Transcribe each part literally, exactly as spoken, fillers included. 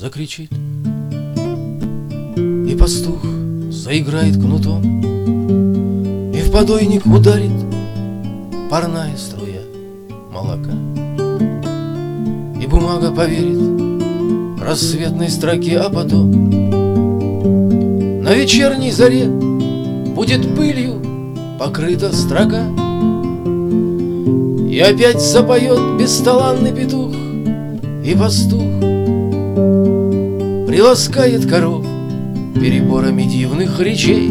закричит, и пастух заиграет кнутом, и в подойник ударит парная струя молока, и бумага поверит рассветной строке, а потом на вечерней заре будет пылью покрыта строка, и опять запоет бесталанный петух, и пастух приласкает коров переборами дивных речей,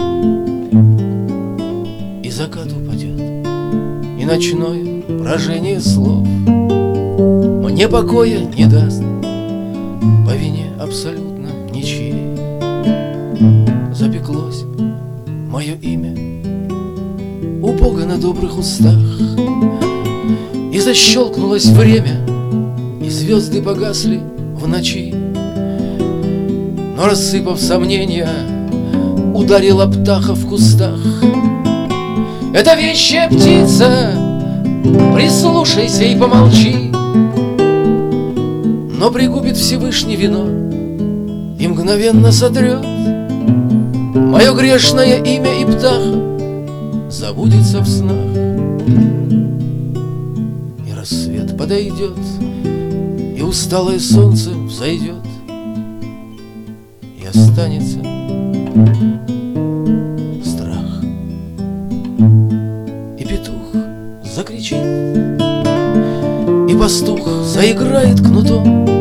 и закат упадет, и ночное брожение слов мне покоя не даст по вине абсолютно ничьей. Запеклось мое имя у Бога на добрых устах, и защелкнулось время, и звезды погасли в ночи. Но, рассыпав сомнения, ударила птаха в кустах. Это вещая птица, прислушайся и помолчи. Но пригубит Всевышний вино и мгновенно сотрет мое грешное имя, и птаха забудется в снах. И рассвет подойдет, и усталое солнце взойдет, и останется страх. И петух закричит, и пастух заиграет кнутом,